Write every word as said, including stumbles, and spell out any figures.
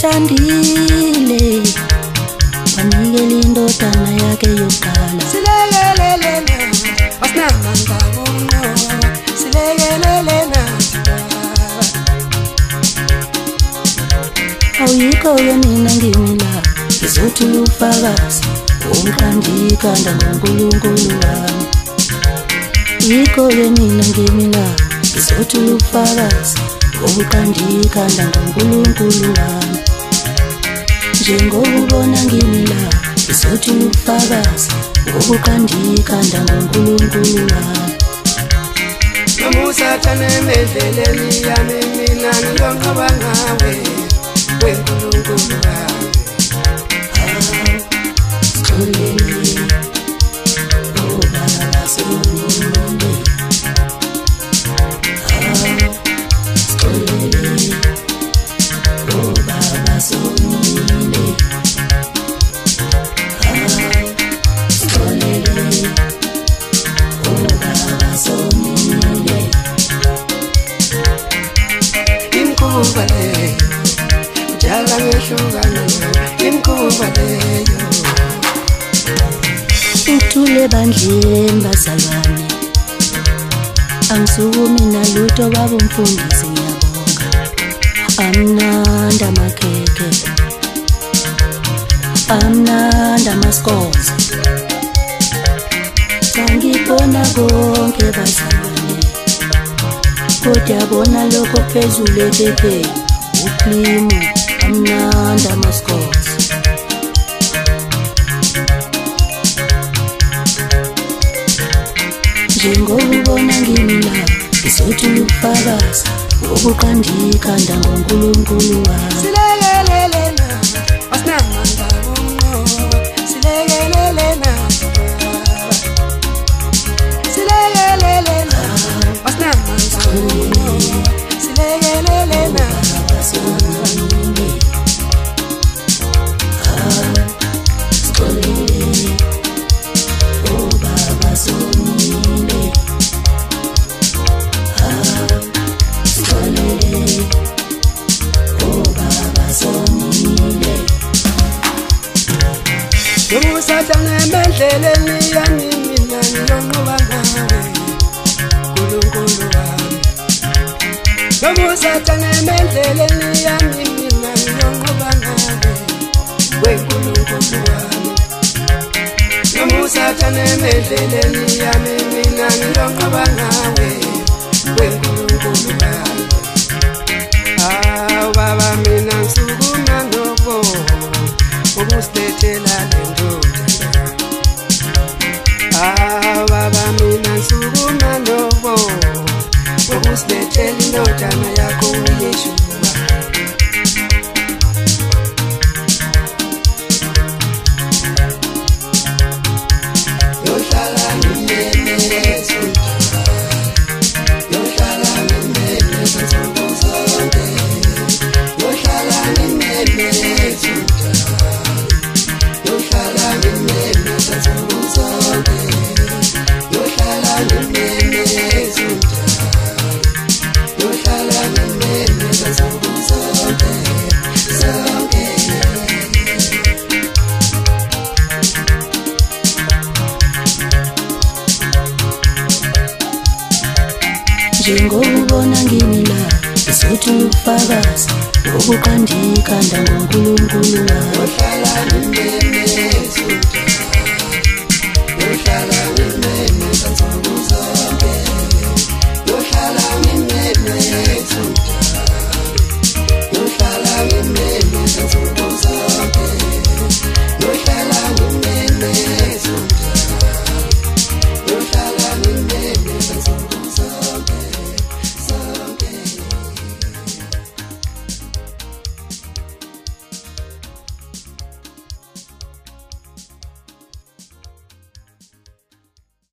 umthandile wanikela indodana yakhe yokuqala. Silekelelena asinamandla kuno, silekelelena awuyikho-ke mina ngimi la ngizothi ufakazi umqandikhanda ngoNkulunkulu wami. Yikho-ke mina ngimi la ngizothi ufakazi umqandikhanda ngoNkulunkulu wami. Njengoba ubona ngimi la ngizothi ufakazi umqandikhanda ngoNkulunkulu wami. noma usathane emendleleni yami mina ngiyonqoba ngawe weNkulunkulu wami. Uthule bandleni bazalwane, angisukumi nalutho baba umfundisi ngiyabonga. Amnandi amakhekhe, amnandi amaskozi, sangibona konke bazalwane, kodwa yabona lokho phezulu ephepheni ukhlimu. Amnandi amaskozi, njengoba ubona ngimi la ngizothi ufakazi wokuqandikhanda ngoNkulunkulu wami. Silekelelena asinamandla kuno, silekelelena silekelelena asinamandla kuno, silekelelena Usathane emendleleni yami mina ngiyonqoba ngawe Nkulunkulu wami. Noma usathane emendleleni yami mina ngiyonqoba ngawe weNkulunkulu wami. Noma usathane emendleleni yami mina ngiyonqoba ngawe weNkulunkulu wami. Ah baba mina ngisukuma nobo ukusithethela lendodana. Ah baba mina ngisukuma nobo ukusithethela indodana yakho uYeshua. Yohlala ngimemezo, yohlala ngimemezo zonke zonke, yohlala ngimemezo. Njengoba ubona ngimi la ngizothi ufakazi wokuqandikhanda ngoNkulunkulu wami.